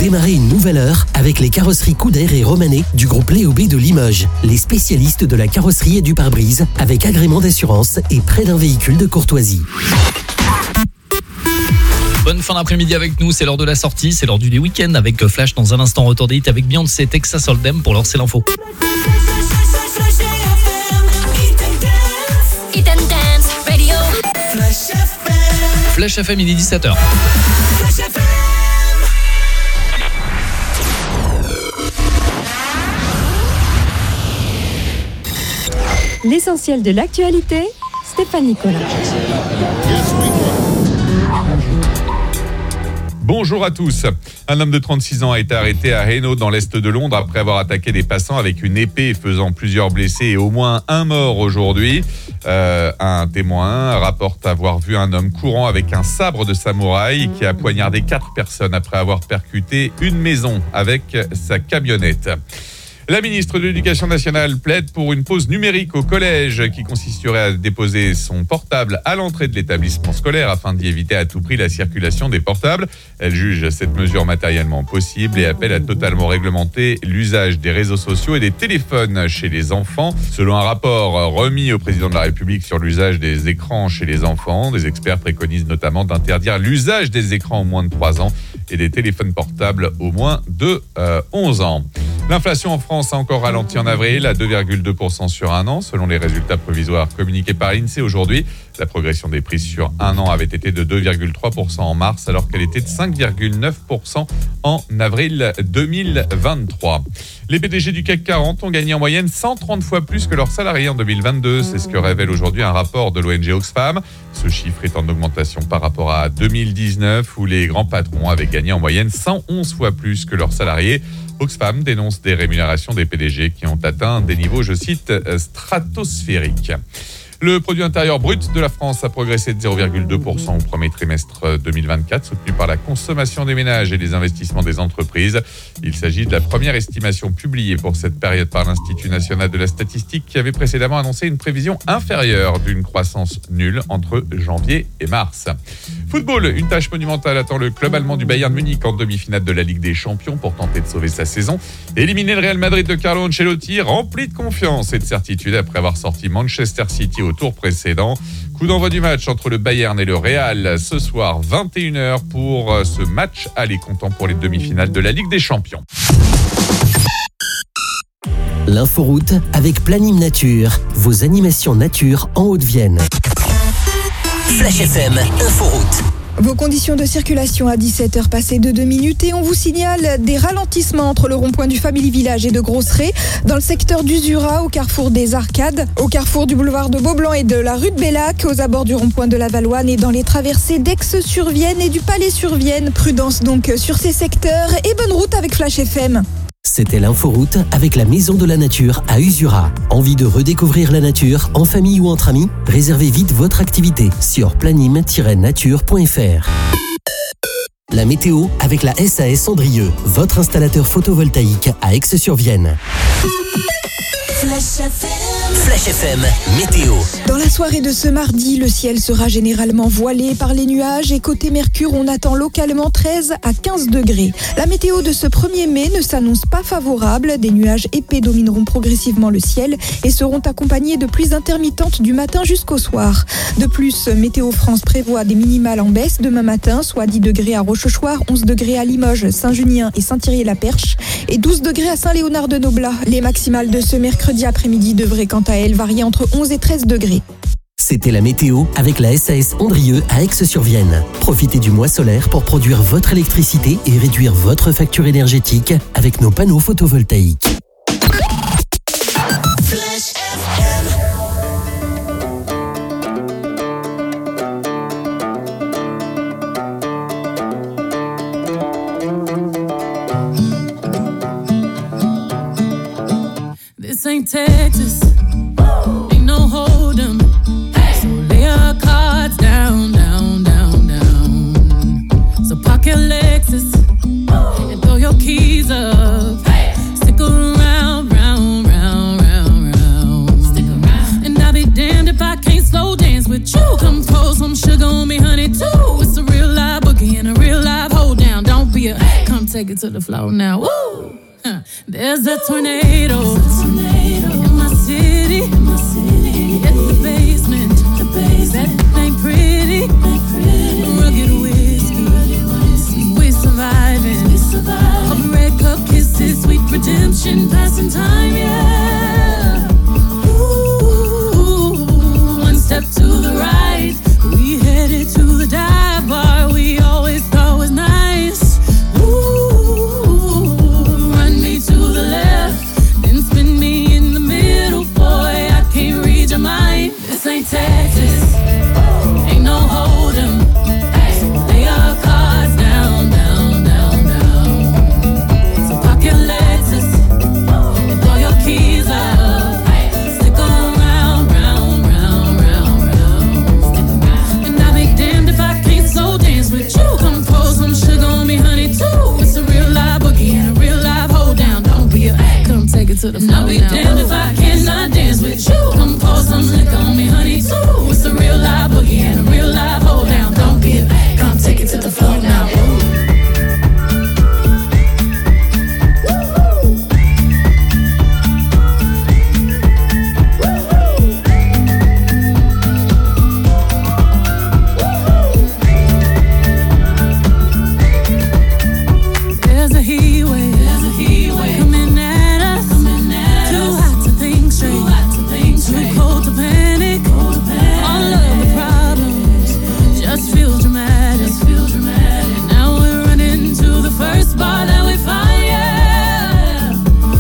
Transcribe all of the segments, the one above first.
Démarrez une nouvelle heure avec les carrosseries Couder et Romanet du groupe Léo B de Limoges. Les spécialistes de la carrosserie et du pare-brise avec agrément d'assurance et près d'un véhicule de courtoisie. Bonne fin d'après-midi avec nous, c'est l'heure de la sortie, c'est l'heure du week-end avec Flash dans un instant, retour des hits avec Beyoncé, Texas Hold'em pour lancer l'info. Flash FM, il est 17h. L'essentiel de l'actualité, Stéphane Nicolas. Bonjour à tous. Un homme de 36 ans a été arrêté à Hainaut dans l'est de Londres après avoir attaqué des passants avec une épée faisant plusieurs blessés et au moins un mort aujourd'hui. Un témoin rapporte avoir vu un homme courant avec un sabre de samouraï qui a poignardé 4 personnes après avoir percuté une maison avec sa camionnette. La ministre de l'Éducation nationale plaide pour une pause numérique au collège qui consisterait à déposer son portable à l'entrée de l'établissement scolaire afin d'y éviter à tout prix la circulation des portables. Elle juge cette mesure matériellement possible et appelle à totalement réglementer l'usage des réseaux sociaux et des téléphones chez les enfants. Selon un rapport remis au président de la République sur l'usage des écrans chez les enfants, des experts préconisent notamment d'interdire l'usage des écrans aux moins de 3 ans et des téléphones portables aux moins de 11 ans. L'inflation en France a encore ralenti en avril à 2,2% sur un an, selon les résultats provisoires communiqués par l'INSEE aujourd'hui. La progression des prix sur un an avait été de 2,3% en mars, alors qu'elle était de 5,9% en avril 2023. Les PDG du CAC 40 ont gagné en moyenne 130 fois plus que leurs salariés en 2022. C'est ce que révèle aujourd'hui un rapport de l'ONG Oxfam. Ce chiffre est en augmentation par rapport à 2019, où les grands patrons avaient gagné en moyenne 111 fois plus que leurs salariés. Oxfam dénonce des rémunérations des PDG qui ont atteint des niveaux, je cite, stratosphériques. Le produit intérieur brut de la France a progressé de 0,2% au premier trimestre 2024, soutenu par la consommation des ménages et les investissements des entreprises. Il s'agit de la première estimation publiée pour cette période par l'Institut national de la statistique qui avait précédemment annoncé une prévision inférieure d'une croissance nulle entre janvier et mars. Football, une tâche monumentale attend le club allemand du Bayern Munich en demi-finale de la Ligue des Champions pour tenter de sauver sa saison. Éliminer le Real Madrid de Carlo Ancelotti, rempli de confiance et de certitude après avoir sorti Manchester City au tour précédent. Coup d'envoi du match entre le Bayern et le Real ce soir 21h pour ce match aller comptant pour les demi-finales de la Ligue des Champions. L'inforoute avec Planim Nature, vos animations nature en Haute-Vienne. Flash FM, Inforoute. Vos conditions de circulation à 17h passées de 2 minutes et on vous signale des ralentissements entre le rond-point du Family Village et de Grosseré, dans le secteur d'Usura, au carrefour des Arcades, au carrefour du boulevard de Beaublanc et de la rue de Bellac, aux abords du rond-point de la Valloine et dans les traversées d'Aix-sur-Vienne et du Palais-sur-Vienne. Prudence donc sur ces secteurs et bonne route avec Flash FM. C'était l'inforoute avec la Maison de la Nature à Usura. Envie de redécouvrir la nature en famille ou entre amis? Réservez vite votre activité sur planim-nature.fr. La météo avec la SAS Cendrieux, votre installateur photovoltaïque à Aix-sur-Vienne. Flash FM, météo. Dans la soirée de ce mardi, le ciel sera généralement voilé par les nuages et côté Mercure, on attend localement 13 à 15 degrés. La météo de ce 1er mai ne s'annonce pas favorable. Des nuages épais domineront progressivement le ciel et seront accompagnés de pluies intermittentes du matin jusqu'au soir. De plus, Météo France prévoit des minimales en baisse demain matin, soit 10 degrés à Rochechouart, 11 degrés à Limoges, Saint-Junien et Saint-Thierry-la-Perche et 12 degrés à Saint-Léonard-de-Noblat. Les maximales de ce mercredi après-midi devraient quant à elles varier entre 11 et 13 degrés. C'était la météo avec la SAS Andrieux à Aix-sur-Vienne. Profitez du mois solaire pour produire votre électricité et réduire votre facture énergétique avec nos panneaux photovoltaïques. Flash FM. This ain't Texas. Ain't no hold'em. So lay your cards down, down, down, down. So park your Lexus and throw your keys up. Stick around, round, round, round, round. Stick around. And I'll be damned if I can't slow dance with you. Come pour some sugar on me, honey, too. It's a real live boogie and a real live hold down. Don't be a come take it to the floor now. Woo! There's a tornado in my city. At the basement. That ain't pretty. Rugged whiskey. We're surviving. All the red cup kisses, sweet redemption, passing time, yeah. Ooh, one step to the right. We headed to the dive bar we always thought was nice. Ooh, run me to the left, then spin me in the middle. Boy, I can't read your mind. This ain't Texas, ain't no hold'em. Lay our cards down, down, down, down. So park your Lexus and throw your keys out. Stick around, round, round, round, round. And I'll be damned if I can't slow dance with you. Come pour some sugar on me, honey, too. It's a real live boogie and a real live hold down. Don't be a come take it to the floor. I'll be damned if I cannot dance with you. Come pour some liquor on me, honey, too. It's a real live boogie and a real live hold down. Don't be a come take it to the floor now. There's a heat wave coming at us. Too hot to think straight, too cold to panic. All of the problems just feel dramatic. Now we're running to the first bar that we find, yeah.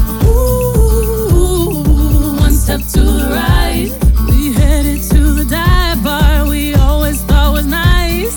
Ooh, one step to the right. We headed to the dive bar we always thought was nice.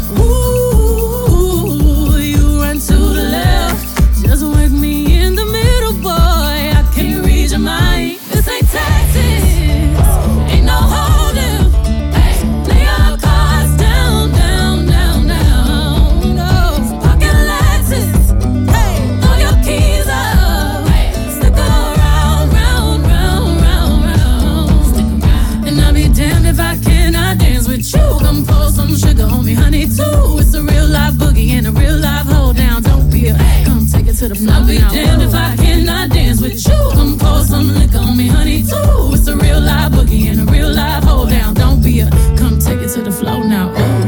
Ooh, you run to the left, just work me in the middle, boy. I can't read your mind. This ain't Texas, ain't no hold'em. Lay our cards down, down, down, down. No, pocket Lexus, throw your keys up. Stick around, round, round, round, round. And I'll be damned if I cannot dance with you. Come pour some sugar on me, honey, too. It's a real life boogie and a real life hold down. Don't be a come take it to the floor. I'll be damned if I cannot dance with you. Come pour some liquor on me, honey, too. It's a real life boogie and a real life hold down. Don't be a come take it to the floor now. Ooh.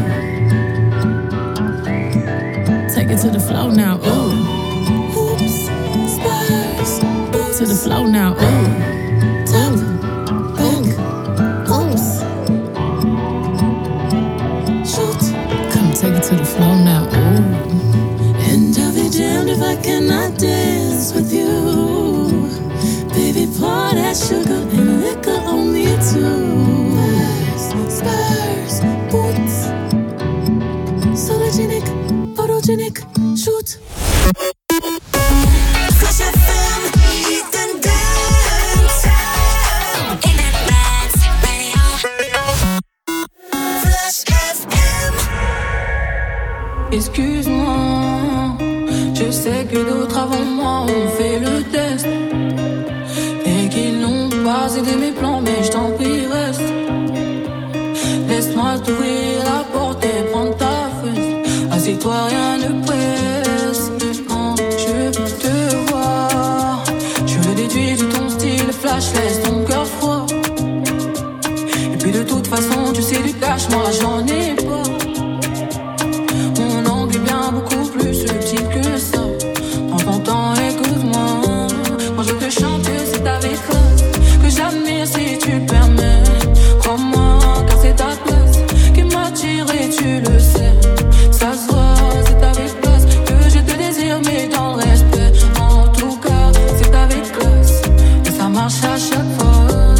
Take it to the floor now. Ooh. Hoops, spurs, to the floor now. Ooh. Top, back, oops. Shoot, come take it to the floor now. Ooh. And I'll be damned if I cannot dance with you. Baby, pour that sugar and liquor on me too. Spurs, boots, sologenic, photogenic, shoot. Flash FM, eat and dance. Internet radio. Flash FM. Excuse-moi, je sais que d'autres avant moi ont fait le test et qu'ils n'ont pas aidé mes plans, mais je t'en prie reste. Laisse-moi t'ouvrir la porte et prendre ta fesse. Assieds-toi, rien ne presse. Quand je te vois, je le déduis de ton style flash, laisse ton cœur froid. Et puis de toute façon, tu sais du cash, moi j'en ai pas. Mon angle est bien beaucoup plus subtil que ça. Prends ton temps, écoute-moi. Quand je te chante, c'est avec classe que j'admire si tu permets. Crois-moi, car c'est ta place qui m'attire et tu le sais. Ça se voit, c'est avec classe que je te désire, mais dans le respect. En tout cas, c'est avec classe et ça marche à chaque fois.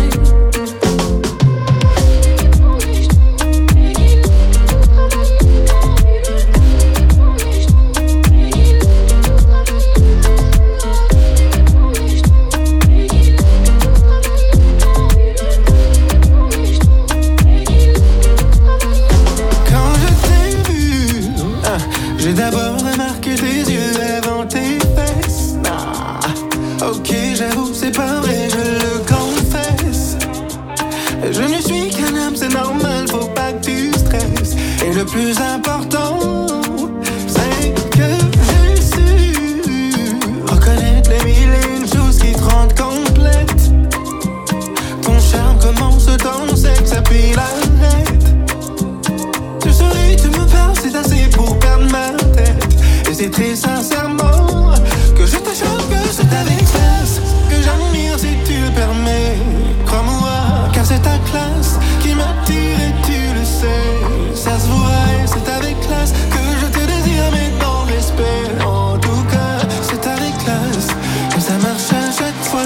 J'ai d'abord remarqué tes yeux avant tes fesses. Ah, ok, j'avoue, c'est pas vrai, je le confesse. Je ne suis qu'un homme, c'est normal, faut pas que tu stresses. Et le plus important, c'est que je suis c'est très sincèrement que je te chante, que c'est avec classe, que j'admire si tu le permets. Crois-moi, car c'est ta classe qui m'attire et tu le sais. Ça se voit et c'est avec classe que je te désire, mais dans le respect. En tout cas, c'est avec classe et ça marche à chaque fois.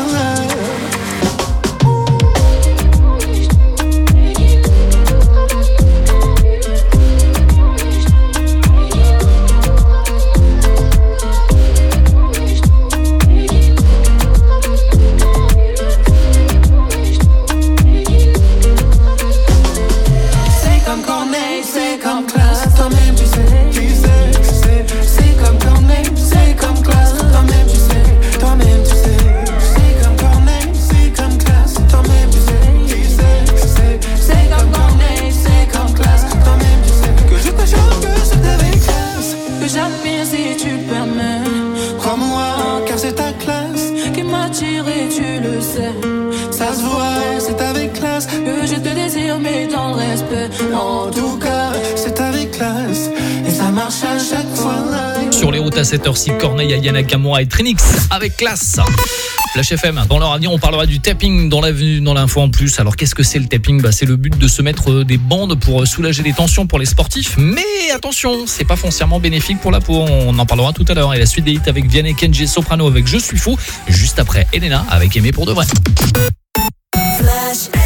Sur les routes à cette heure-ci, Corneille, Aya Nakamura et Trinix avec classe. Flash FM, dans leur avenir, on parlera du tapping dans l'info en plus. Alors qu'est-ce que c'est le tapping ? C'est le but de se mettre des bandes pour soulager les tensions pour les sportifs. Mais attention, c'est pas foncièrement bénéfique pour la peau. On en parlera tout à l'heure. Et la suite des hits avec Vianney, Kenji et Soprano avec Je suis fou. Juste après, Elena avec Aimé pour de vrai. Flash FM.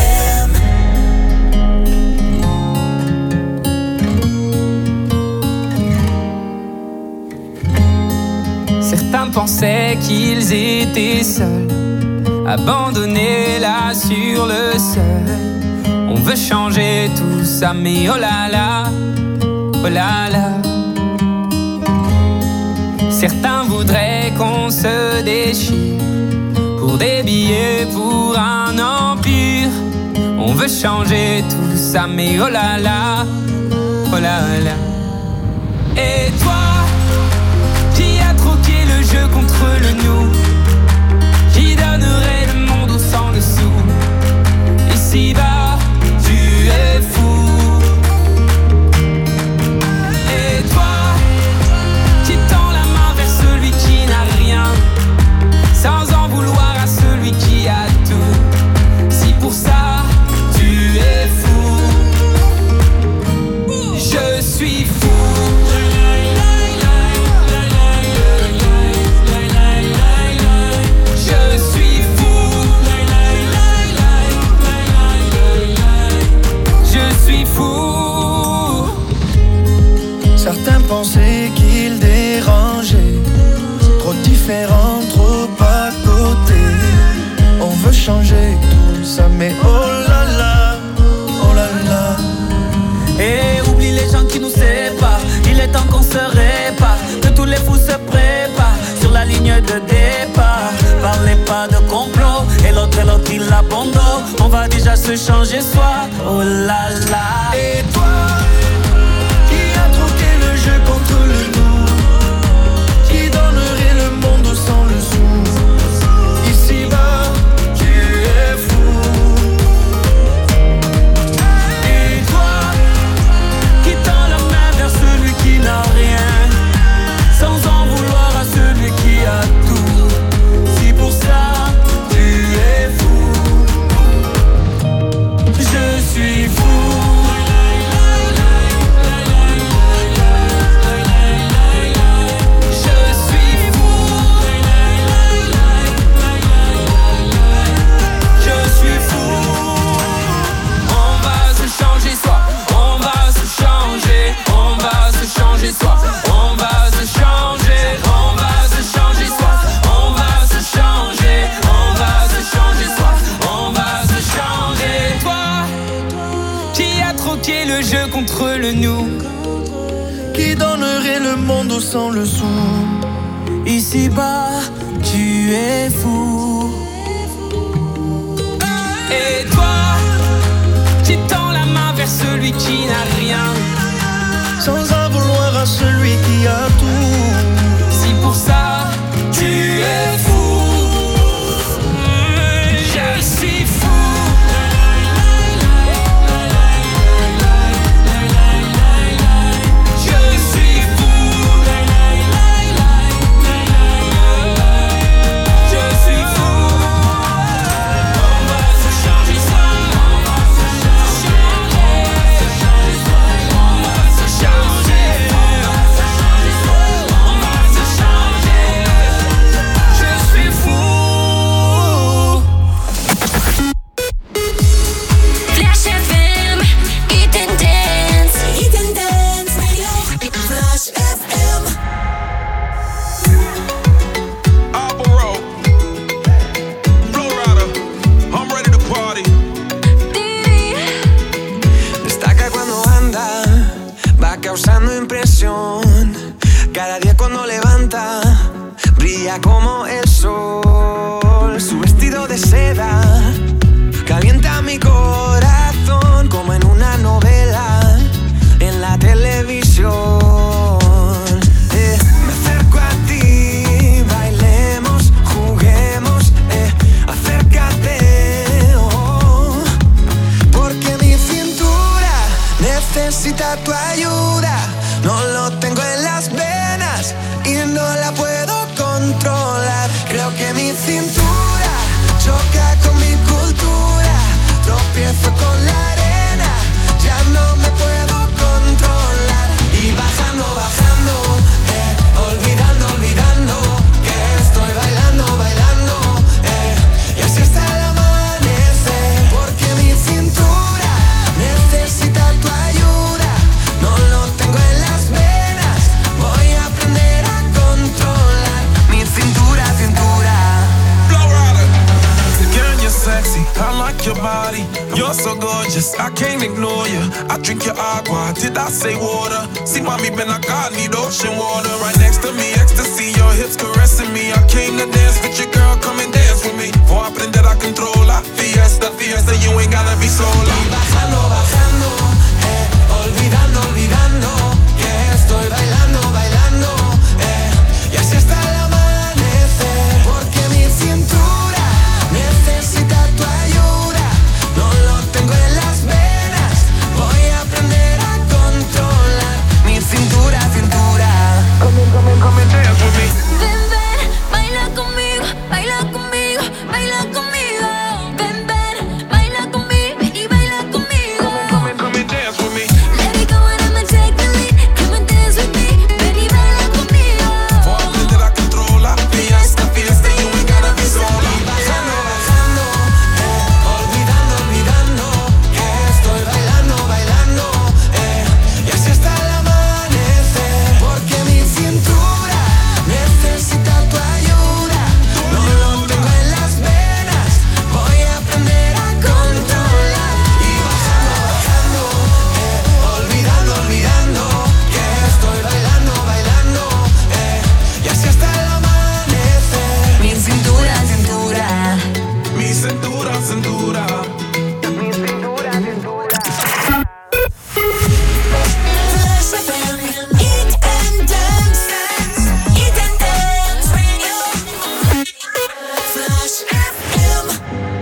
Certains pensaient qu'ils étaient seuls, abandonnés là sur le sol. On veut changer tout ça, mais oh là là, oh là là. Certains voudraient qu'on se déchire pour des billets, pour un empire. On veut changer tout ça, mais oh là là, oh là là. Et toi, le jeu contre le nous, qui donnerait le monde au sang dessous. Ici-bas, tu es fou. Et toi, qui tends la main vers celui qui n'a rien, sans en vouloir à celui qui a tout. Si pour ça, tu es fou, je suis fou. Certains pensaient qu'ils dérangeaient, trop différents, trop à côté. On veut changer tout ça, mais oh là là, oh là là. Et oublie les gens qui nous séparent, il est temps qu'on se répare, que tous les fous se préparent sur la ligne de départ. Parlez pas de complot, et l'autre il abandonne. On va déjà se changer soi, oh là là. Et toi, jeu contre le nous, qui donnerait le monde sans le sou. Ici-bas, tu es fou. Et toi, qui tend la main vers celui qui n'a rien, sans en vouloir à celui qui a tout. Si pour ça, tu es fou, je suis fou. Le jeu contre le nous, qui donnerait le monde sans le sou. Ici-bas, tu es fou. Et toi, qui tends la main vers celui qui n'a rien, sans en vouloir à celui qui a tout. Si pour ça, tu es fou. Je suis fou. brilla como el sol. Su vestido de seda calienta mi corazón como en una novela en la televisión. Me acerco a ti, bailemos, juguemos, acércate, oh, porque mi cintura necesita tu ayuda. No lo tengo en las venas y no la puedo controlar. Creo que mi cintura choca con mi cultura. Tropiezo con la arena, ya no me puedo controlar. Y bajando, bajando, olvidando, olvidando que estoy bailando, bailando, y así hasta el amanecer. Porque mi cintura necesita tu ayuda. No lo tengo en las venas, voy a aprender a controlar mi cintura, cintura. Girl, you're sexy, I like your body. You're so gorgeous, I can't ignore you. I drink your agua, did I say water? See, mommy, been like I need ocean water. Right next to me, ecstasy, your hips caressing me. I came to dance with your girl, come and dance with me. Voy a aprender a controlar. Fiesta, fiesta, you ain't gotta be sola. Y bajando, bajando, olvidando, olvidando que estoy bailando, bailando, y así hasta el amanecer. Porque mi cintura necesita tu ayuda. No lo tengo en las venas, voy a aprender a controlar mi cintura, cintura. Come and dance with me. Ven, ven, baila conmigo, baila conmigo, baila conmigo. Ven, ven, baila conmigo y baila conmigo. Come and dance with me. Let me go and I'ma take the lead. Come and dance with me, ven y baila conmigo. Voy a aprender a controlar. Fiesta, fiesta, you ain't gotta be sola. Bajando, bajando, olvidando, olvidando que estoy bailando, bailando, y así hasta el amanecer. Porque mi cintura necesita tu ayuda. No lo tengo en las venas, voy a aprender a controlar. Y bajando, bajando, olvidando, olvidando que estoy bailando, bailando, y así hasta el amanecer. Mi cintura, cintura. Mi cintura, cintura. Mi cintura, cintura. Flash FM, Eat and Dance, Eat and Dance Radio. Flash FM.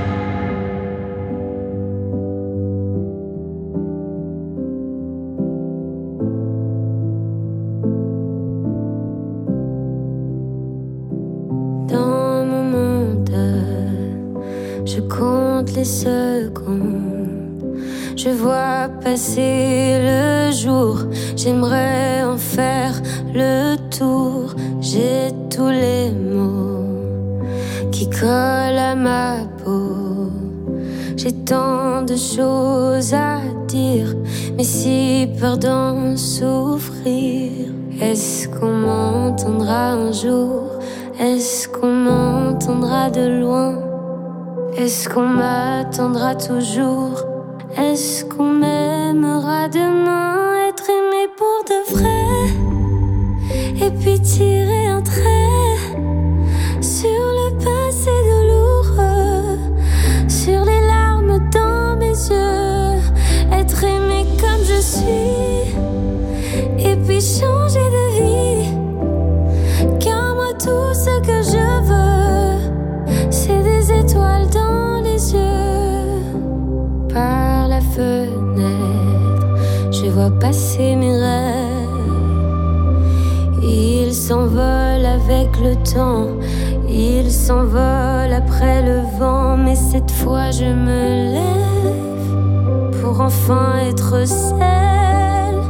Dans mon monde, je compte les secondes. Je vois passer le jour. J'aimerais en faire le tour. J'ai tous les mots qui collent à ma peau. J'ai tant de choses à dire, mais si peur d'en souffrir. Est-ce qu'on m'entendra un jour? Est-ce qu'on m'entendra de loin? Est-ce qu'on m'attendra toujours? Est-ce qu'on m'aimera demain? Être aimé pour de vrai, et puis tirer un trait sur le passé douloureux, sur les larmes dans mes yeux. Être aimé comme je suis, et puis changer de vie. Car moi tout ce que je veux, c'est des étoiles dans les yeux. Par la fenêtre, je vois passer mes rêves. Ils s'envolent avec le temps, ils s'envolent après le vent. Mais cette fois je me lève pour enfin être celle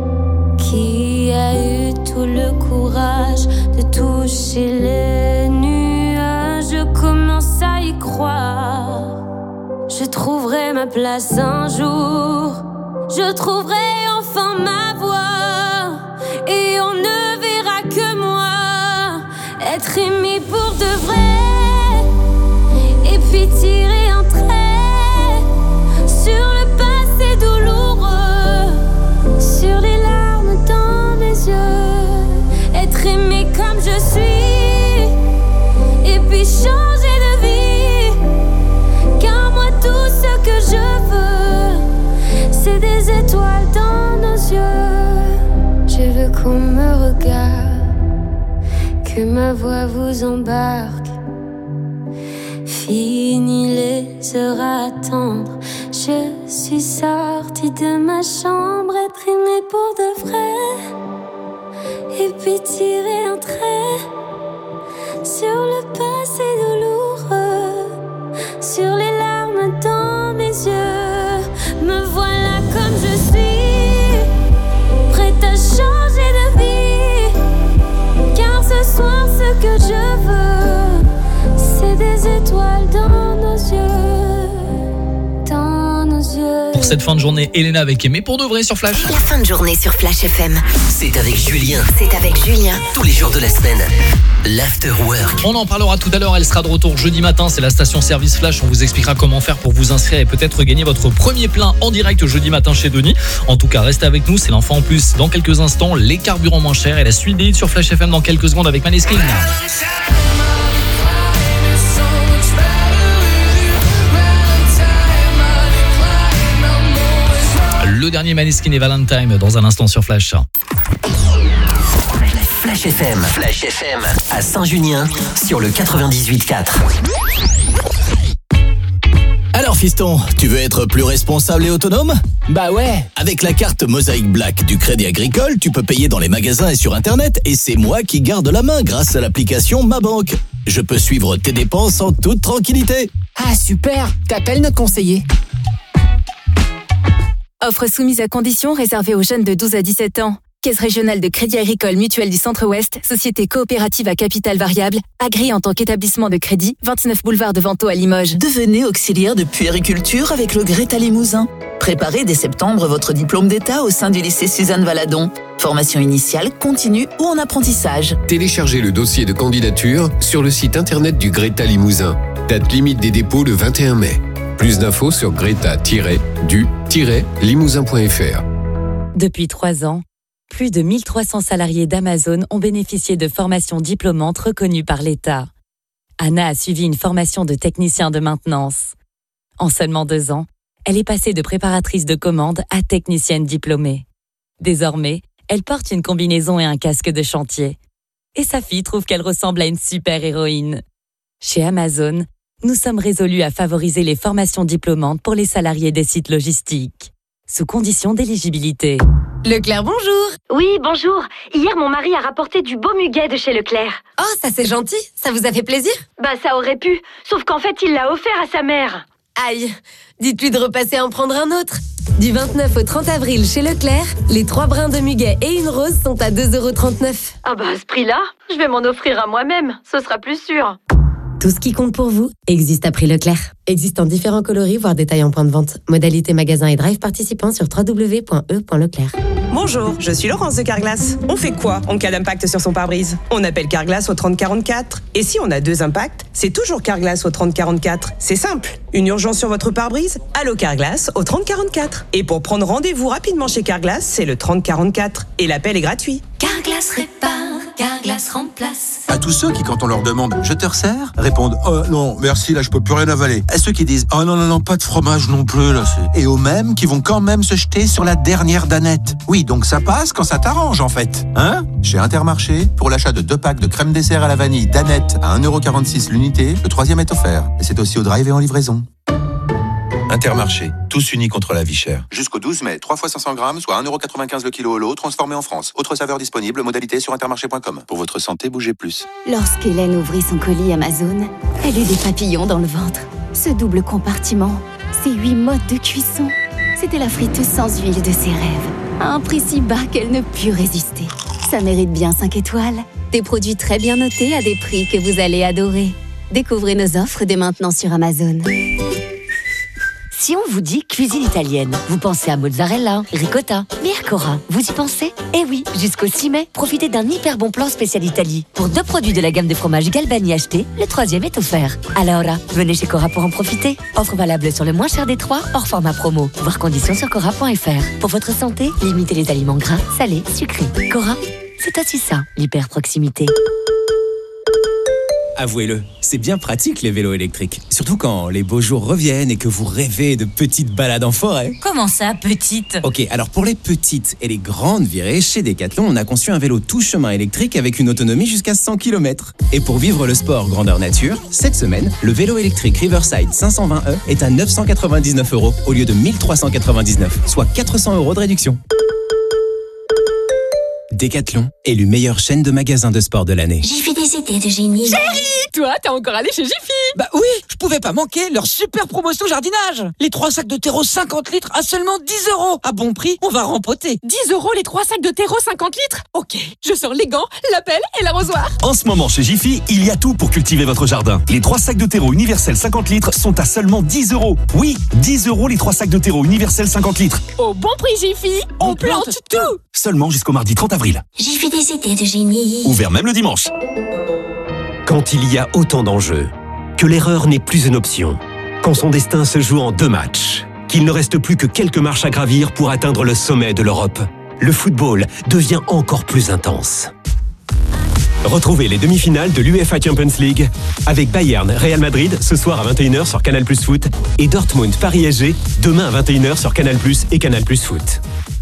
qui a eu tout le courage de toucher les nuages. Je commence à y croire. Je trouverai ma place un jour. Je trouverai enfin ma voix. Et on ne verra que moi. Être aimé pour de vrai. Et puis tirer un trait sur le passé douloureux, sur les larmes dans mes yeux. Être aimé comme je suis, qu'on me regarde, que ma voix vous embarque. Fini les heures à attendre, je suis sortie de ma chambre, être aimée pour de vrai, et puis tirer un trait sur le passé douloureux, sur les larmes dans mes yeux. Me voilà comme je suis, prête à changer de vie, car ce soir ce que je veux, c'est des étoiles dans nos yeux, dans nos yeux. Pour cette fin de journée, Elena avec Aimé pour de vrai sur Flash. La fin de journée sur Flash FM. C'est avec Julien. C'est avec Julien. Tous les jours de la semaine. L'Afterwork. On en parlera tout à l'heure, elle sera de retour jeudi matin, c'est la station service Flash, on vous expliquera comment faire pour vous inscrire et peut-être gagner votre premier plein en direct jeudi matin chez Denis. En tout cas, restez avec nous, c'est l'info en plus dans quelques instants, les carburants moins chers et la suite des hits sur Flash FM dans quelques secondes avec Maneskin. Le dernier Maneskin et Valentine dans un instant sur Flash. Flash FM. Flash FM. À Saint-Junien, sur le 98.4. Alors fiston, tu veux être plus responsable et autonome ? Bah ouais. Avec la carte Mosaïque Black du Crédit Agricole, tu peux payer dans les magasins et sur Internet. Et c'est moi qui garde la main grâce à l'application Ma Banque. Je peux suivre tes dépenses en toute tranquillité. Ah super, t'appelles notre conseiller. Offre soumise à conditions réservée aux jeunes de 12 à 17 ans. Caisse régionale de Crédit Agricole Mutuelle du Centre-Ouest, société coopérative à capital variable, agréée en tant qu'établissement de crédit, 29 boulevard de Vento à Limoges. Devenez auxiliaire de puériculture avec le Greta Limousin. Préparez dès septembre votre diplôme d'État au sein du lycée Suzanne Valadon. Formation initiale, continue ou en apprentissage. Téléchargez le dossier de candidature sur le site internet du Greta Limousin. Date limite des dépôts le 21 mai. Plus d'infos sur greta-du-limousin.fr. Depuis 3 ans, plus de 1300 salariés d'Amazon ont bénéficié de formations diplômantes reconnues par l'État. Anna a suivi une formation de technicien de maintenance. En seulement 2 ans, elle est passée de préparatrice de commande à technicienne diplômée. Désormais, elle porte une combinaison et un casque de chantier. Et sa fille trouve qu'elle ressemble à une super-héroïne. Chez Amazon, nous sommes résolus à favoriser les formations diplômantes pour les salariés des sites logistiques, sous condition d'éligibilité. Leclerc, bonjour. Oui, bonjour. Hier, mon mari a rapporté du beau muguet de chez Leclerc. Oh, ça c'est gentil. Ça vous a fait plaisir? Bah, ça aurait pu. Sauf qu'en fait, il l'a offert à sa mère. Aïe. Dites-lui de repasser en prendre un autre. Du 29 au 30 avril chez Leclerc, les 3 brins de muguet et une rose sont à 2,39 €. Ah bah, à ce prix-là, je vais m'en offrir à moi-même. Ce sera plus sûr. Tout ce qui compte pour vous existe à prix Leclerc. Existe en différents coloris, voire détails en point de vente. Modalité magasin et drive participants sur www.e.leclerc. Bonjour, je suis Laurence de Carglass. On fait quoi en cas d'impact sur son pare-brise? On appelle Carglass au 3044. Et si on a 2 impacts, c'est toujours Carglass au 3044. C'est simple. Une urgence sur votre pare-brise? Allô Carglass au 3044. Et pour prendre rendez-vous rapidement chez Carglass, c'est le 3044. Et l'appel est gratuit. Carglass répare, Carglass remplace. À tous ceux qui, quand on leur demande « Je te resserre ?» répondent « Oh non, merci, là je peux plus rien avaler ». À ceux qui disent « Oh non, pas de fromage non plus, là c'est... » Et aux mêmes qui vont quand même se jeter sur la dernière danette. Oui, donc ça passe quand ça t'arrange en fait. Hein ? Chez Intermarché, pour l'achat de 2 packs de crème dessert à la vanille danette à 1,46 € l'unité, le 3e est offert. Et c'est aussi au drive et en livraison. Intermarché, tous unis contre la vie chère. Jusqu'au 12 mai, 3 fois 500 grammes, soit 1,95 € le kilo au lot, transformé en France. Autre saveur disponible, modalité sur intermarché.com. Pour votre santé, bougez plus. Lorsqu'Hélène ouvrit son colis Amazon, elle eut des papillons dans le ventre. Ce double compartiment, ces 8 modes de cuisson, c'était la friteuse sans huile de ses rêves. À un prix si bas qu'elle ne put résister. Ça mérite bien 5 étoiles. Des produits très bien notés à des prix que vous allez adorer. Découvrez nos offres dès maintenant sur Amazon. Si on vous dit cuisine italienne, vous pensez à mozzarella, ricotta. Mais à Cora, vous y pensez? Eh oui, jusqu'au 6 mai, profitez d'un hyper bon plan spécial Italie. Pour 2 produits de la gamme de fromage Galbani achetés, le 3e est offert. Alors, venez chez Cora pour en profiter. Offre valable sur le moins cher des 3, hors format promo. Voir conditions sur cora.fr. Pour votre santé, limitez les aliments gras, salés, sucrés. Cora, c'est aussi ça, l'hyper proximité. Avouez-le, c'est bien pratique les vélos électriques. Surtout quand les beaux jours reviennent et que vous rêvez de petites balades en forêt. Comment ça, petite ? Ok, alors pour les petites et les grandes virées, chez Decathlon, on a conçu un vélo tout chemin électrique avec une autonomie jusqu'à 100 km. Et pour vivre le sport grandeur nature, cette semaine, le vélo électrique Riverside 520e est à 999 € au lieu de 1399, soit 400 € de réduction. Decathlon, élu meilleure chaîne de magasins de sport de l'année. J'ai fait des idées de génie. Chérie, toi, t'es encore allé chez Jiffy? Bah oui, je pouvais pas manquer leur super promotion jardinage. Les 3 sacs de terreau 50 litres à seulement 10 €. À bon prix, on va rempoter. 10 € les 3 sacs de terreau 50 litres? Ok, je sors les gants, la pelle et l'arrosoir. En ce moment, chez Jiffy, il y a tout pour cultiver votre jardin. Les 3 sacs de terreau universel 50 litres sont à seulement 10 €. Oui, 10 € les 3 sacs de terreau universel 50 litres. Au bon prix Jiffy, on plante tout. Seulement jusqu'au mardi 30 avril. J'ai fait des idées de génie. Ouvert même le dimanche. Quand il y a autant d'enjeux, que l'erreur n'est plus une option, quand son destin se joue en 2 matchs, qu'il ne reste plus que quelques marches à gravir pour atteindre le sommet de l'Europe, le football devient encore plus intense. Retrouvez les demi-finales de l'UEFA Champions League avec Bayern, Real Madrid ce soir à 21h sur Canal+ Foot et Dortmund, Paris SG demain à 21h sur Canal+ et Canal+ Foot.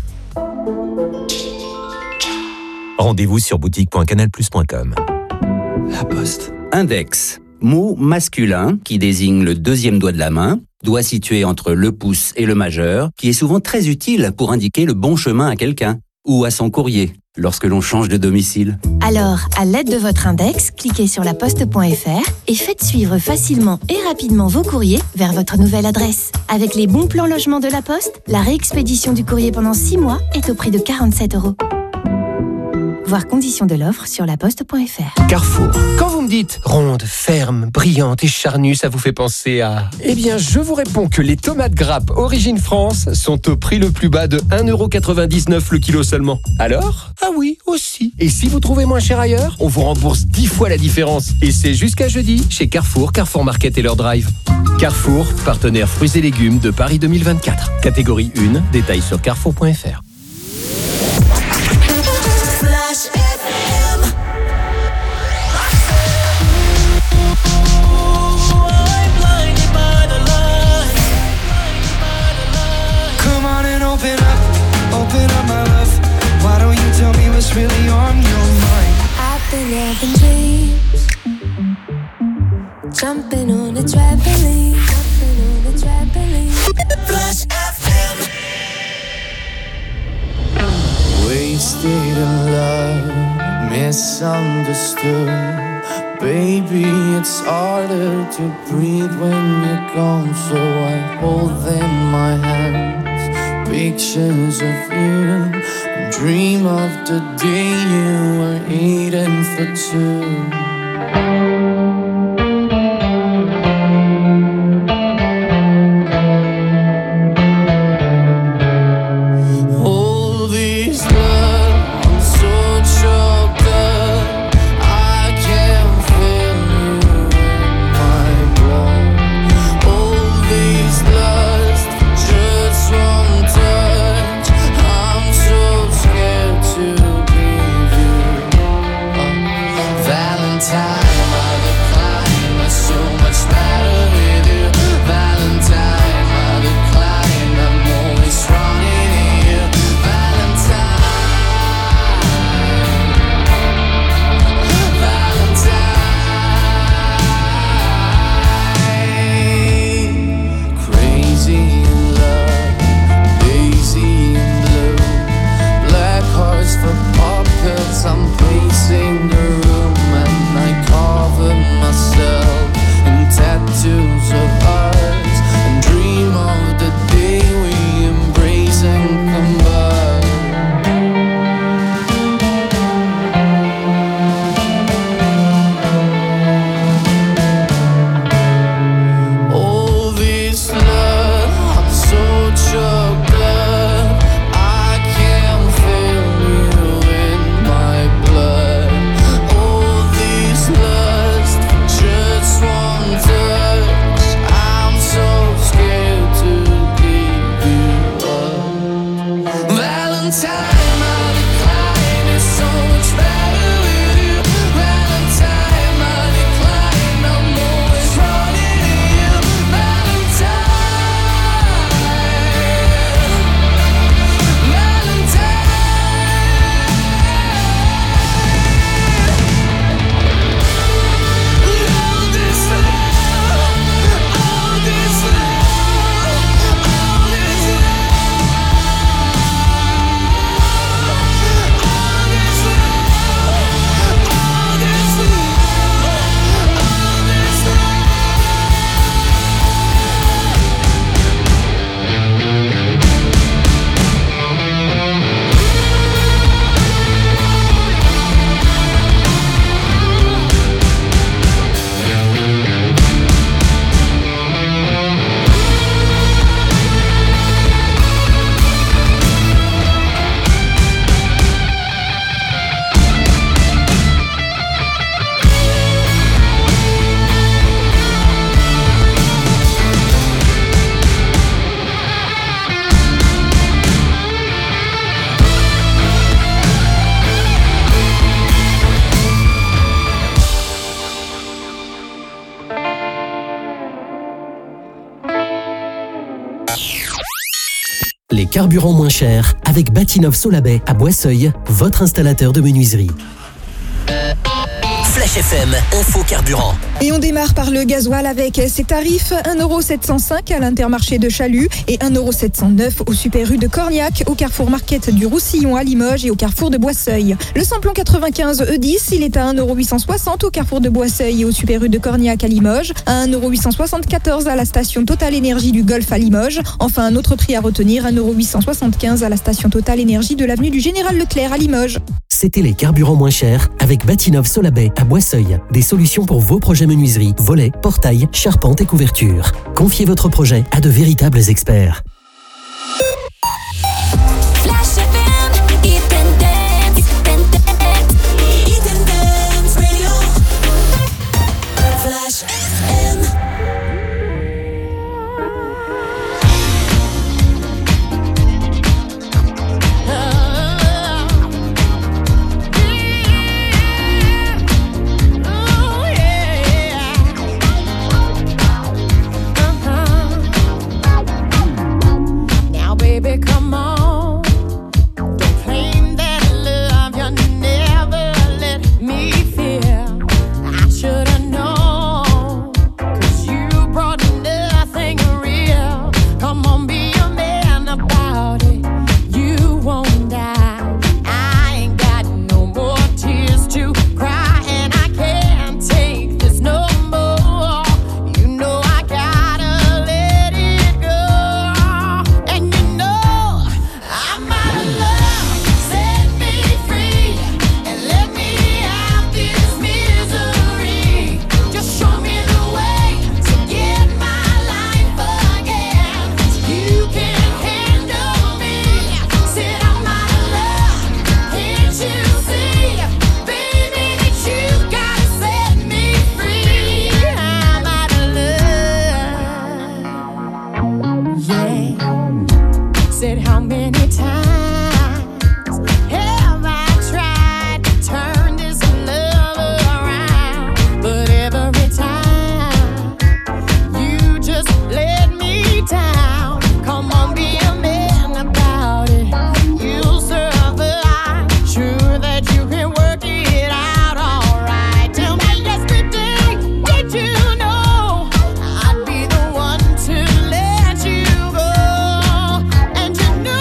Rendez-vous sur boutique.canalplus.com. La Poste. Index. Mot masculin qui désigne le deuxième doigt de la main, doigt situé entre le pouce et le majeur, qui est souvent très utile pour indiquer le bon chemin à quelqu'un ou à son courrier lorsque l'on change de domicile. Alors, à l'aide de votre index, cliquez sur laposte.fr et faites suivre facilement et rapidement vos courriers vers votre nouvelle adresse. Avec les bons plans logement de la Poste, la réexpédition du courrier pendant 6 mois est au prix de 47 €. Voir conditions de l'offre sur laposte.fr. Carrefour. Quand vous me dites ronde, ferme, brillante et charnue, ça vous fait penser à... Eh bien, je vous réponds que les tomates grappes Origine France sont au prix le plus bas de 1,99 € le kilo seulement. Alors ? Ah oui, aussi. Et si vous trouvez moins cher ailleurs, on vous rembourse 10 fois la différence. Et c'est jusqu'à jeudi chez Carrefour, Carrefour Market et leur drive. Carrefour, partenaire fruits et légumes de Paris 2024. Catégorie 1, détails sur carrefour.fr. Flash FM. Come on and open up my love. Why don't you tell me what's really on your mind? I've been having dreams, jumping on a trampoline, Flash FM. Wasted in love, misunderstood. Baby, it's harder to breathe when you're gone. So I hold in my hands pictures of you. Dream of the day you were eating for two. Valentine. carburant moins cher avec Batinov Solabay à Boisseuil, votre installateur de menuiserie. Flash FM, info carburant. Et on démarre par le gasoil avec ses tarifs 1,705 € à l'Intermarché de Chalut et 1,709 € au Super U de Corniac, au Carrefour Market du Roussillon à Limoges et au Carrefour de Boisseuil. Le samplon 95 E10, il est à 1,860 € au Carrefour de Boisseuil et au Super U de Corniac à Limoges, à 1,874 € à la station Total Énergie du Golfe à Limoges. Enfin, un autre prix à retenir, 1,875 € à la station Total Énergie de l'avenue du Général Leclerc à Limoges. C'était les carburants moins chers avec Batinov Solabay à Boisseuil. Des solutions pour vos projets menuiserie, volets, portails, charpentes et couvertures. Confiez votre projet à de véritables experts. Flash FM, Eat and Dance, Eat and Dance Radio. Flash FM. Baby, come on. Don't claim that love you never let me feel. I should've known, 'cause you brought nothing real. Come on, be a man about it. You won't die. I ain't got no more tears to cry, and I can't take this no more. You know I gotta let it go. And you know I'm out of love, set me free, and let me out this misery. Just show me the way to get my life again. You can handle me. Said I'm out of love, can't you see, baby, that you gotta set me free. I'm out of love, yeah. Said how many times have I tried to turn this love around? But every time you just let me down. Come on, be a man about it. You'll survive. Sure that you can work it out alright. Tell me yesterday, did you know I'd be the one to let you go? And you know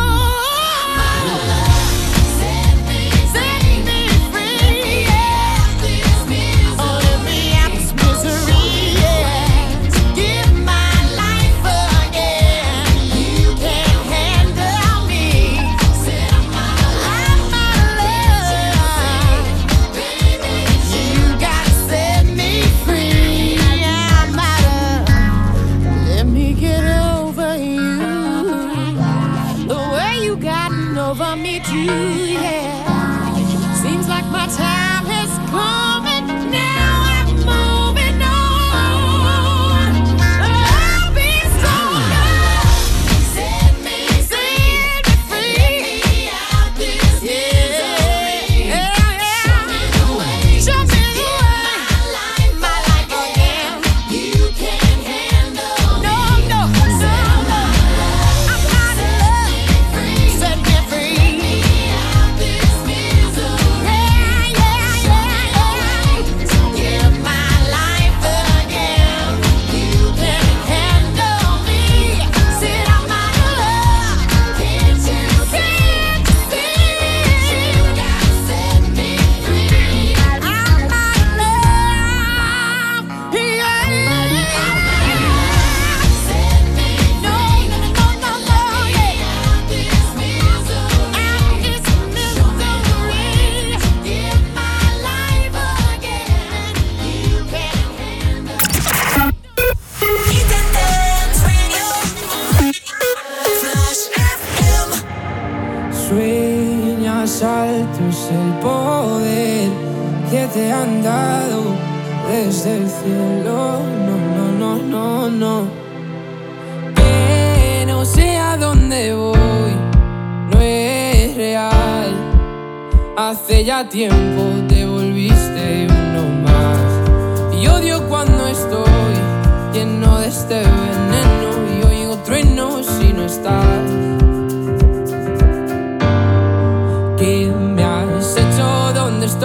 set me free, yeah. Oh, let me out this misery, yeah. Give my life again. You can't handle me. Said I'm out of love, baby. You gotta set me free. I'm out of. Let me get over you. The way you gotten over me too, yeah. Seems like my time has come and now I'm moving on. I'll be stronger. Set me free. Let me out this misery. Show me the way. My life again. You can't handle me. No. I'm out of love. Set me free. Let me out this misery. altos el poder que te han dado desde el cielo. No. Que no sé a dónde voy, no es real. Hace ya tiempo te volviste uno más. Y odio cuando estoy lleno de este veneno y oigo truenos si no estás.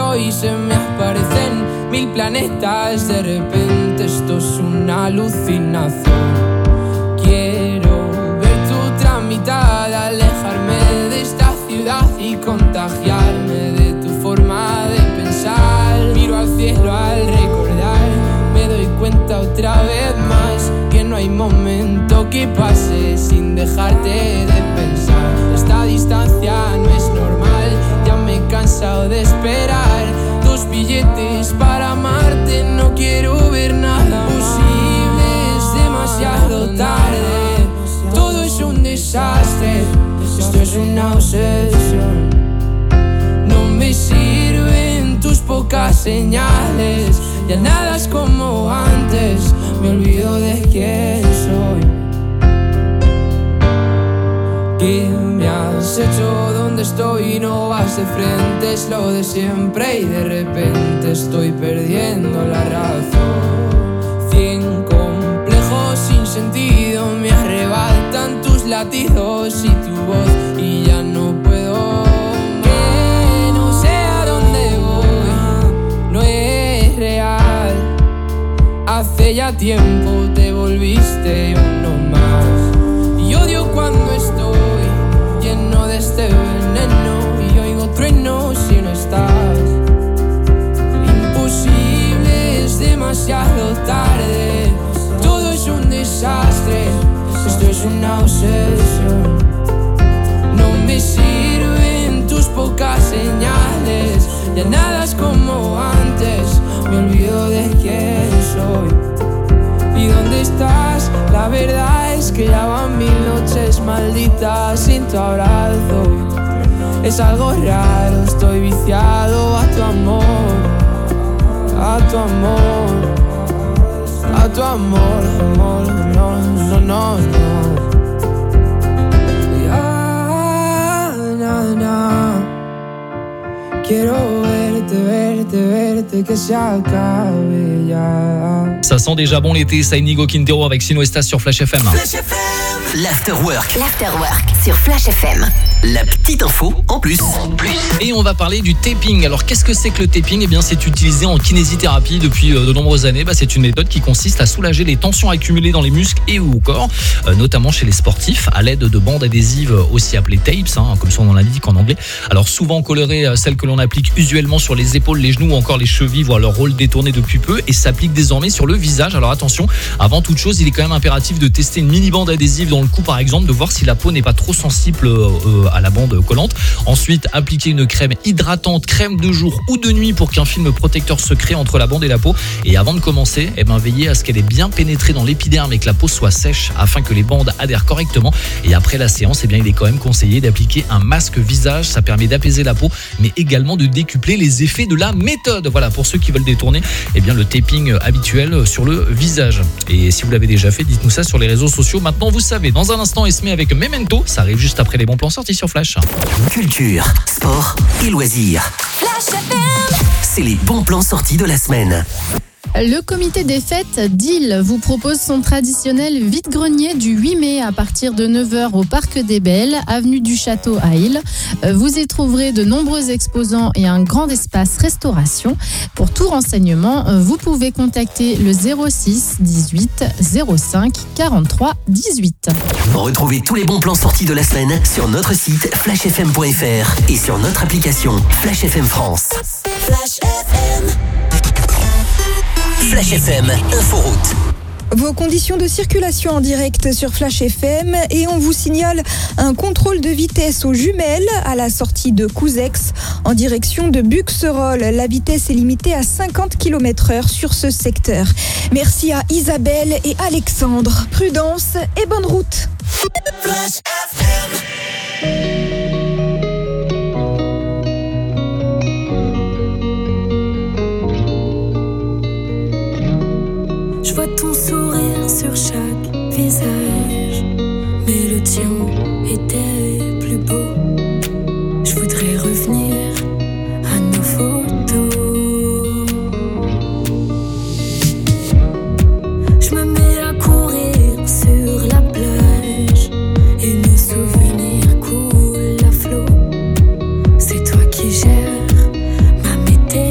miro y se me aparecen 1000 planetas. De repente esto es una alucinación. Quiero ver tu tramitada, alejarme de esta ciudad y contagiarme de tu forma de pensar. Miro al cielo al recordar, me doy cuenta otra vez más que no hay momento que pase sin dejarte de pensar. Esta distancia no es normal, ya me he cansado de esperar. 2 billetes para amarte, no quiero ver nada posible, es demasiado tarde. Todo es un desastre, esto es una obsesión. No me sirven tus pocas señales, ya nada es como antes, me olvido de quién soy. ¿Qué me has hecho? ¿Dónde estoy? No vas de frente, es lo de siempre y de repente estoy perdiendo la razón. 100 complejos sin sentido me arrebatan tus latidos y tu voz y ya no puedo. Que no sé a dónde voy, no es real. Hace ya tiempo te volviste uno más. Y odio cuando estoy lleno de este veneno y oigo truenos si no estás. Imposible, es demasiado tarde. Todo es un desastre, esto es una obsesión. No me sirven tus pocas señales, ya nada es como antes, me olvido de quién soy. ¿Y dónde estás? La verdad es que ya van 1000 noches malditas sin tu abrazo. Es algo raro, estoy viciado a tu amor, a tu amor, a tu amor, amor, no, no, no, no. Ya, na, na. Quiero verte, verte, verte, que se acabe ya. Ça sent déjà bon l'été, ça Inigo Quintero avec Sino Estas sur Flash FM. L'Afterwork. L'Afterwork sur Flash FM. La petite info en plus. Et on va parler du taping. Alors qu'est-ce que c'est que le taping ? Eh bien c'est utilisé en kinésithérapie depuis de nombreuses années. C'est une méthode qui consiste à soulager les tensions accumulées dans les muscles et ou au corps, notamment chez les sportifs, à l'aide de bandes adhésives aussi appelées tapes, comme son nom l'indique en anglais. Alors souvent colorées, celles que l'on applique usuellement sur les épaules, les genoux ou encore les chevilles voient leur rôle détourné depuis peu et s'appliquent désormais sur le visage. Alors attention, avant toute chose, il est quand même impératif de tester une mini bande adhésive dans le cou par exemple, de voir si la peau n'est pas trop sensible à la bande collante. Ensuite, appliquer une crème hydratante, crème de jour ou de nuit pour qu'un film protecteur se crée entre la bande et la peau. Et avant de commencer, veillez à ce qu'elle ait bien pénétré dans l'épiderme et que la peau soit sèche afin que les bandes adhèrent correctement. Et après la séance, il est quand même conseillé d'appliquer un masque visage. Ça permet d'apaiser la peau, mais également de décupler les effets de la méthode. Voilà, pour ceux qui veulent détourner le taping habituel sur le visage. Et si vous l'avez déjà fait, dites-nous ça sur les réseaux sociaux. Maintenant, vous savez. Dans un instant, Esmé avec Memento. Ça arrive juste après les bons plans sortis sur Flash. Culture, sport et loisirs. Flash FM. C'est les bons plans sortis de la semaine. Le comité des fêtes d'Île vous propose son traditionnel vide-grenier du 8 mai à partir de 9h au Parc des Belles, avenue du Château à Île. Vous y trouverez de nombreux exposants et un grand espace restauration. Pour tout renseignement, vous pouvez contacter le 06 18 05 43 18. Retrouvez tous les bons plans sortis de la semaine sur notre site flashfm.fr et sur notre application Flash FM France. Flash FM. Flash FM, Inforoute. Vos conditions de circulation en direct sur Flash FM et on vous signale un contrôle de vitesse aux jumelles à la sortie de Couzex en direction de Buxerolles. La vitesse est limitée à 50 km/h sur ce secteur. Merci à Isabelle et Alexandre. Prudence et bonne route. Flash FM. Je vois ton sourire sur chaque visage, mais le tien était plus beau. Je voudrais revenir à nos photos. Je me mets à courir sur la plage et nos souvenirs coulent à flot. C'est toi qui gères ma météo.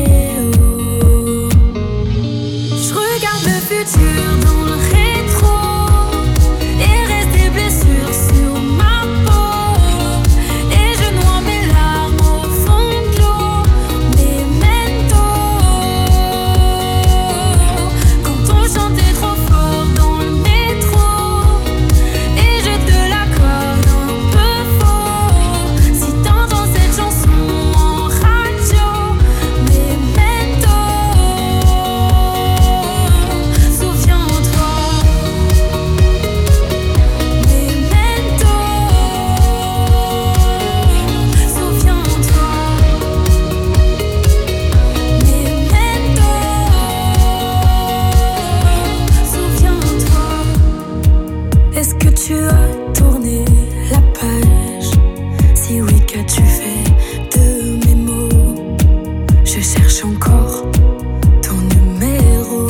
encore ton numéro.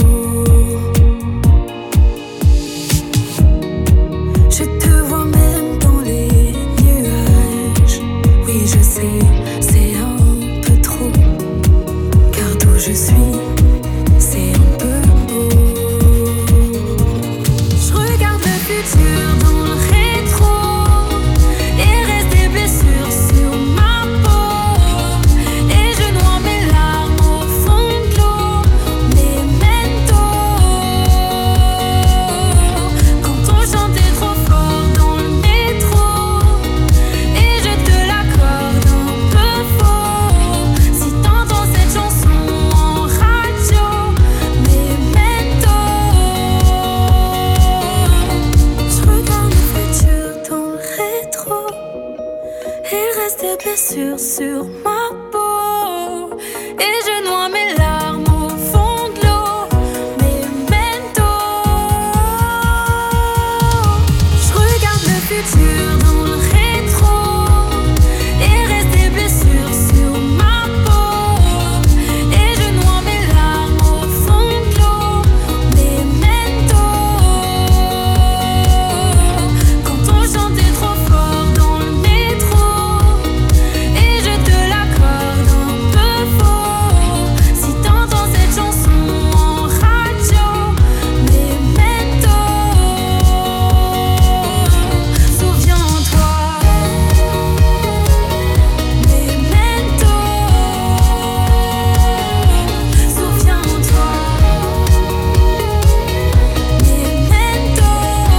Je te vois même dans les nuages. Oui, je sais, c'est un peu trop. Car d'où je suis, c'est un peu beau. Je regarde le futur dans le rétro et reste des blessures sur ma peau. Et je noie mes larmes au fond de l'eau. Memento. Quand on chantait trop fort dans le métro et je te l'accorde un peu faux. Si t'entends cette chanson en radio, Memento. Je regarde le futur dans le rétro. Il reste des blessures sur ma peau. Et je noie mes larmes au fond de l'eau. Memento. Je regarde le futur dans le rétro. Il reste des blessures sur ma peau. Et je noie mes larmes au fond de l'eau. Memento. Quand on chantait trop fort dans le métro et je te l'accorde un peu faux. Si t'entends cette chanson en radio, Memento. Souviens-toi, Memento. Souviens-toi, Memento.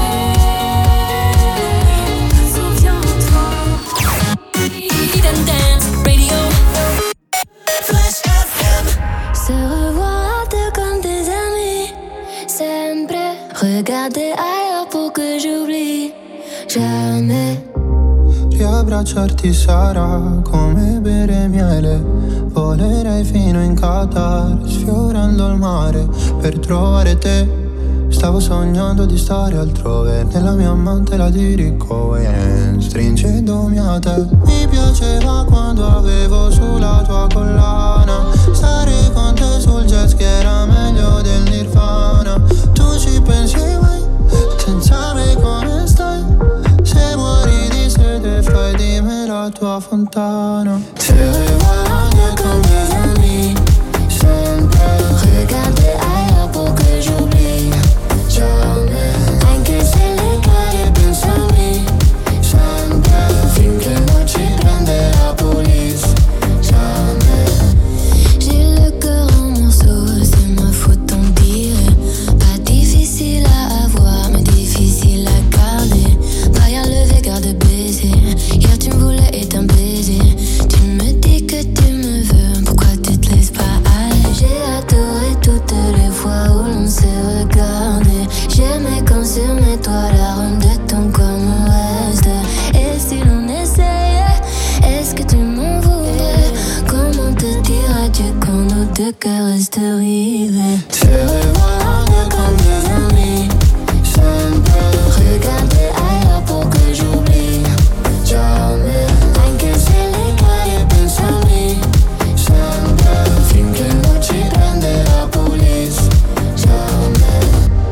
Souviens-toi. Hidden Dance Radio. Flash FM. Se revoir deux comme des amis. Sempre. Regarder ailleurs pour que j'oublie. Jamais. Riabbracciarti sarà come bere miele. Volerei fino in Qatar, sfiorando il mare per trovare te. Stavo sognando di stare altrove, nella mia mantela di Rick Owens, stringendomi a te. Mi piaceva quando avevo sulla tua collana, stare con te sul jet ski era meglio del Nirvana. Tu ci pensi mai, senza me come stai? Se muori di sete fai di me la tua fontana. Se revois comme des amis, sempre. Regarder ailleurs pour que j'oublie. Jamais. Anche se le cade pensami. Sempre. Finché non ci prende la police. Jamais. J'ai le cœur en morceaux, c'est ma faute en dire. Pas difficile à avoir, mais difficile à garder. Derrière le regard de baiser. Hier tu me voulais et t'un baiser. Tu me dis que tu me veux, pourquoi tu te laisses pas aller? J'ai adoré toutes les fois où l'on s'est regardé. J'aimais quand sur mes toits la ronde de ton corps me reste. Et si l'on essayait, est-ce que tu m'en voudrais? Comment te dire adieu quand nos deux cœurs restent rivés? Se revois Comme des amis, sempre. Regarder ailleurs pour que j'oublie. Jamais. Anche se le cade pensami. Sempre. Finché non ci prende la police. Jamais.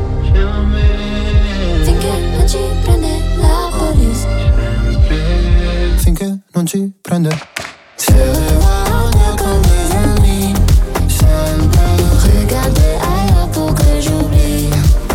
Finché non ci prende la police. finché non ci prende. Se revois comme des amis. Sempre. Regarder ailleurs pour que j'oublie.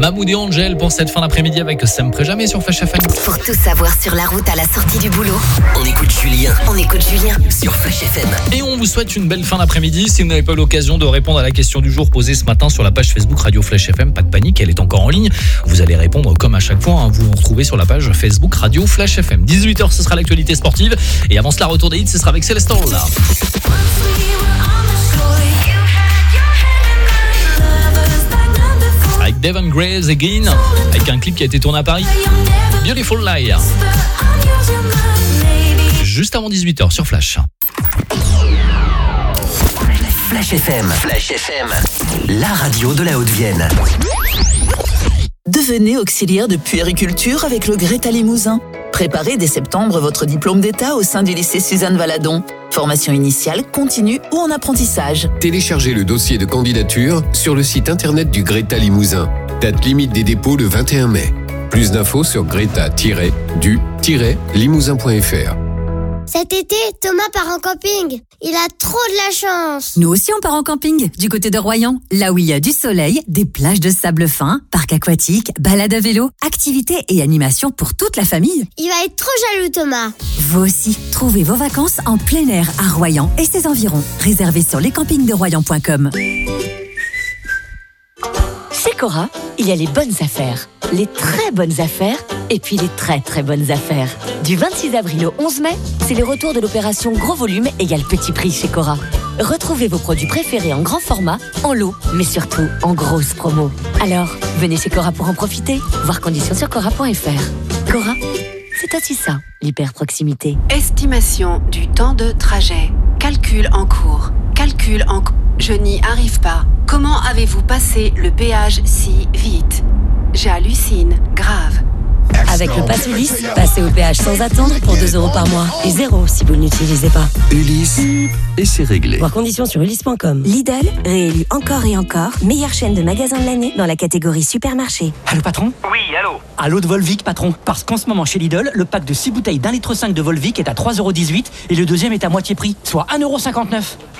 Mahmoud et Angel pour cette fin d'après-midi avec Sempre Jamais sur Flash FM. Pour tout savoir sur la route à la sortie du boulot, on écoute Julien sur Flash FM. Et on vous souhaite une belle fin d'après-midi. Si vous n'avez pas eu l'occasion de répondre à la question du jour posée ce matin sur la page Facebook Radio Flash FM, pas de panique, elle est encore en ligne. Vous allez répondre comme à chaque fois, vous vous retrouvez sur la page Facebook Radio Flash FM. 18h, ce sera l'actualité sportive. Et avant cela, retour des hits, ce sera avec Célestin. Avec Devon Graves Again, avec un clip qui a été tourné à Paris. Beautiful Lie. Juste avant 18h sur Flash. Flash FM, la radio de la Haute-Vienne. Devenez auxiliaire de puériculture avec le Greta Limousin. Préparez dès septembre votre diplôme d'État au sein du lycée Suzanne Valadon. Formation initiale, continue ou en apprentissage. Téléchargez le dossier de candidature sur le site internet du Greta Limousin. Date limite des dépôts le 21 mai. Plus d'infos sur greta-du-limousin.fr. Cet été, Thomas part en camping. Il a trop de la chance. Nous aussi, on part en camping, du côté de Royan. Là où il y a du soleil, des plages de sable fin, parc aquatique, balade à vélo, activités et animations pour toute la famille. Il va être trop jaloux, Thomas. Vous aussi, trouvez vos vacances en plein air à Royan et ses environs. Réservez sur lescampingderoyan.com. Chez Cora, il y a les bonnes affaires, les très bonnes affaires et puis les très très bonnes affaires. Du 26 avril au 11 mai, c'est le retour de l'opération Gros Volume égale Petit Prix chez Cora. Retrouvez vos produits préférés en grand format, en lot, mais surtout en grosse promo. Alors, venez chez Cora pour en profiter. Voir conditions sur cora.fr. Cora, c'est aussi ça, l'hyper-proximité. Estimation du temps de trajet. Calcul en cours. Je n'y arrive pas. Comment avez-vous passé le péage si vite? J'hallucine, grave. Avec le Pass Ulysse, passez au péage sans attendre pour 2 € par mois. Et 0 si vous ne l'utilisez pas. Ulysse, et c'est réglé. Voir conditions sur ulysse.com. Lidl, réélu encore et encore, meilleure chaîne de magasins de l'année dans la catégorie supermarché. Allô patron? Oui, allô. Allô de Volvic patron. Parce qu'en ce moment chez Lidl, le pack de 6 bouteilles d'1,5 litre de Volvic est à 3,18 € et le deuxième est à moitié prix, soit 1,59 €. Moins 50%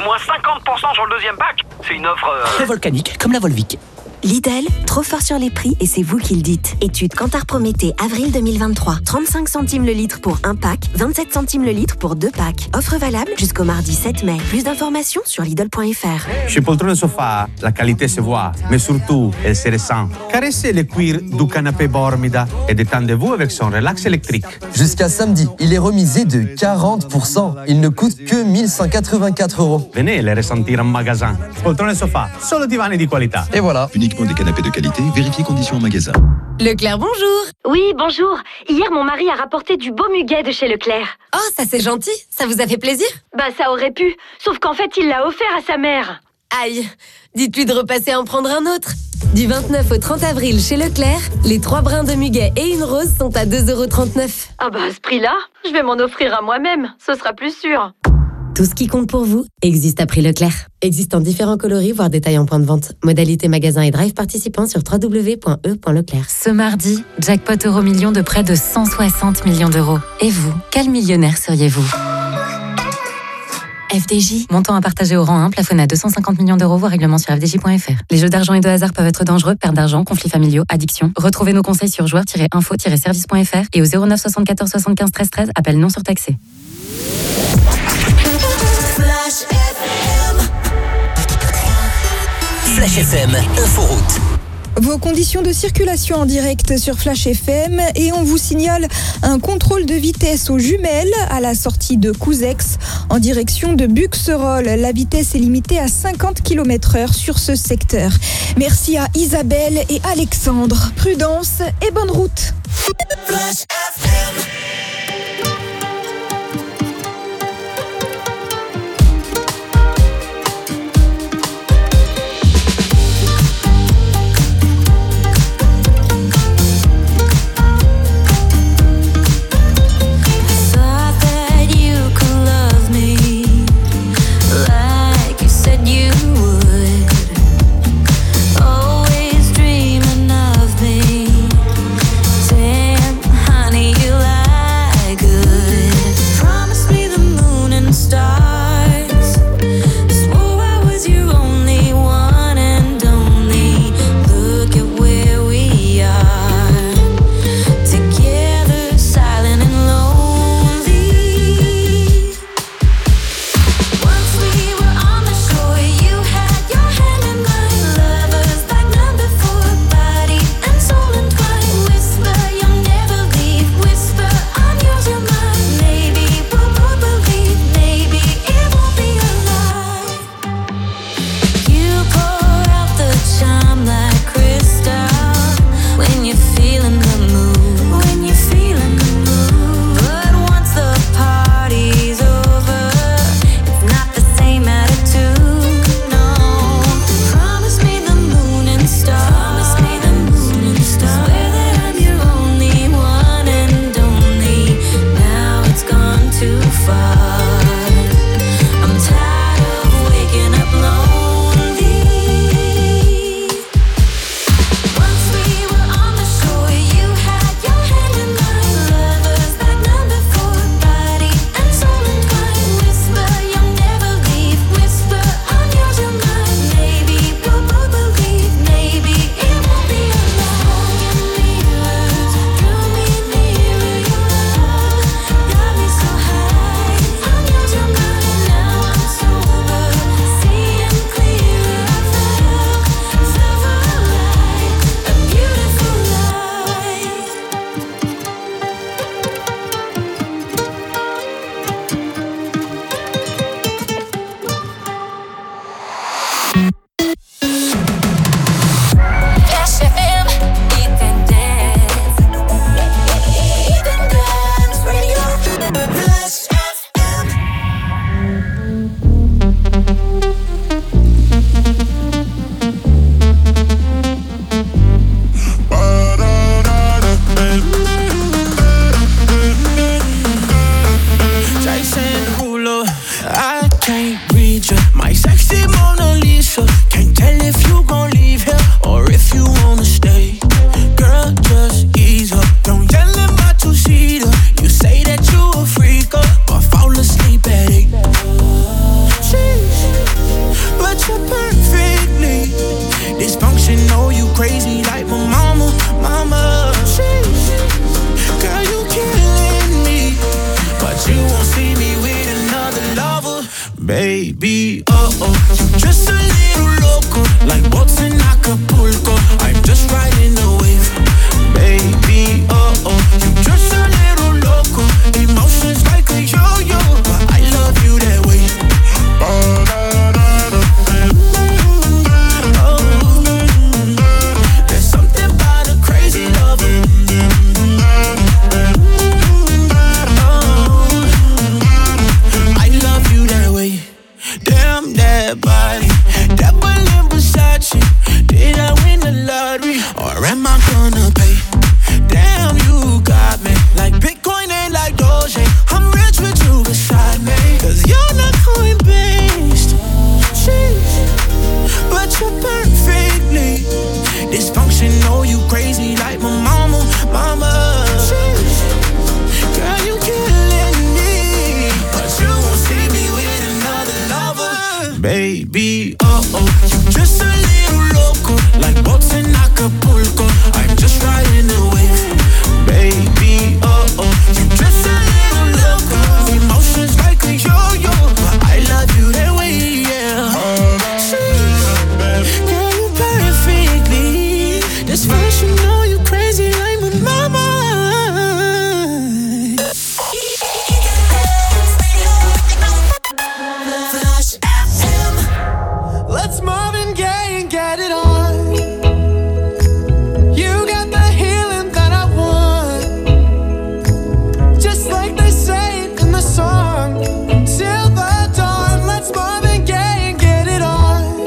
sur le deuxième pack? C'est une offre... Très volcanique, comme la Volvic. Lidl, trop fort sur les prix et c'est vous qui le dites. Étude Kantar Prométhée, avril 2023. 35 centimes le litre pour un pack, 27 centimes le litre pour 2 packs. Offre valable jusqu'au mardi 7 mai. Plus d'informations sur Lidl.fr. Chez Poltrone Sofa, la qualité se voit, mais surtout, elle se ressent. Caressez le cuir du canapé Bormida et détendez-vous avec son relax électrique. Jusqu'à samedi, il est remisé de 40%. Il ne coûte que 1184 €. Venez les ressentir en magasin. Poltrone Sofa, solo divani di qualità. Et voilà. Uniquement des canapés de qualité, vérifiez conditions en magasin. Leclerc, bonjour. Oui, bonjour. Hier, mon mari a rapporté du beau muguet de chez Leclerc. Oh, ça c'est gentil. Ça vous a fait plaisir? Bah, ça aurait pu. Sauf qu'en fait, il l'a offert à sa mère. Aïe, dites-lui de repasser en prendre un autre. Du 29 au 30 avril chez Leclerc, les 3 brins de muguet et une rose sont à 2,39 €. Ah bah, à ce prix-là, je vais m'en offrir à moi-même. Ce sera plus sûr. Tout ce qui compte pour vous existe à prix Leclerc. Existe en différents coloris, voire détails en point de vente. Modalité magasin et drive participants sur www.e.leclerc. Ce mardi, jackpot euro-million de près de 160 millions d'euros. Et vous, quel millionnaire seriez-vous? FDJ, montant à partager au rang 1, plafonné à 250 millions d'euros, voire règlement sur fdj.fr. Les jeux d'argent et de hasard peuvent être dangereux, perte d'argent, conflits familiaux, addiction. Retrouvez nos conseils sur joueurs-info-service.fr et au 09 74 75 13 13, appel non surtaxé. Flash FM, inforoute. Vos conditions de circulation en direct sur Flash FM et on vous signale un contrôle de vitesse aux jumelles à la sortie de Couzex en direction de Buxerolles. La vitesse est limitée à 50 km/h sur ce secteur. Merci à Isabelle et Alexandre. Prudence et bonne route. Flash FM. Honey, you lie. my sexy Mona Lisa. Can't tell if you gon' leave here or if you wanna stay. Girl, just ease up. Don't yell in my two-seater. You say that you a freak up, but fall asleep at 8. But you're perfectly dysfunctional. You crazy like my mama. Girl, you killing me, but you won't see me with another lover. Baby, you just a little loco, like boats in Acapulco. I'm just riding the wave. Baby, you just a little loco, emotions like a yo-yo, but I love you that way. There's something about a crazy lover. I love you that way. Damn that body, that Berlin Versace. Did I win the lottery, or am I gonna pay? Damn, you got me like Bitcoin and like Doge. I'm rich with you beside me, cause you're not coin-based. But you're perfectly dysfunctional. You crazy like my mama. Girl, you killing me, but you won't see me with another lover. Baby, you just a little loco, like boats in Acapulco. I'm just riding the wave. Baby, you just a little loco, emotions like a yo-yo, but I love you that way, yeah. Girl, you perfectly dysfunctional. You crazy like my mama. Flash FM. Let's Marvin Gaye and get it on. You got the healing that I want, just like they say in the song. Till the dawn, let's Marvin Gaye and get it on.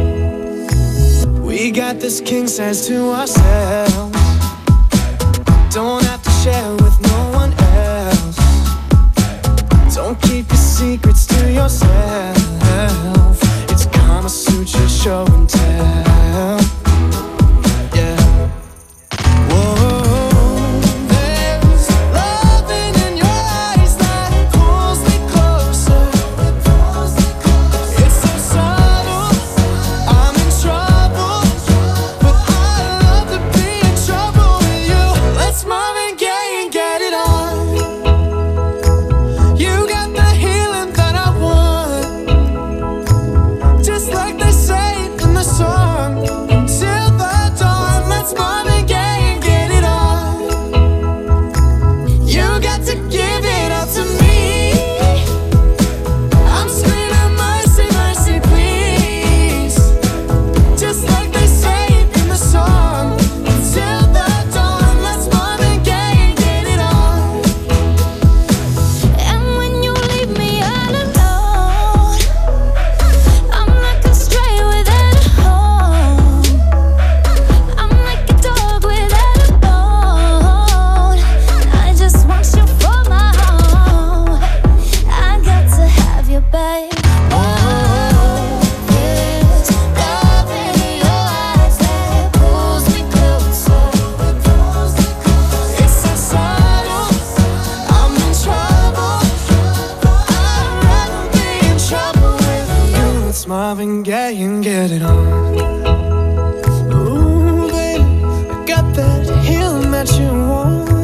We got this king size to ourselves. Don't have to share with no one else. Don't keep your secrets to yourself. It's Kama Sutra show and tell. Yeah. Whoa, there's loving in your eyes that pulls me closer. It's so subtle, I'm in trouble, but I love to be in trouble with you. Let's Marvin Gaye and get it on. You got the healing that I want, just like they say in the song. Till the dawn, let's Marvin Gaye and get it on. You got to give it up to me. I'm screaming mercy, mercy, please, just like they say in the song. Till the dawn, let's Marvin Gaye and get it on. And when you leave me all alone, I'm like a stray without a home. I'm like a dog without a bone. I just want you for my home. I got to have you, babe. There's love in your eyes that pulls me closer. It's so subtle, I'm in trouble, I'd rather be in trouble with you. Let's Marvin Gaye and get it on. Ooh, baby, I got that healing that you want.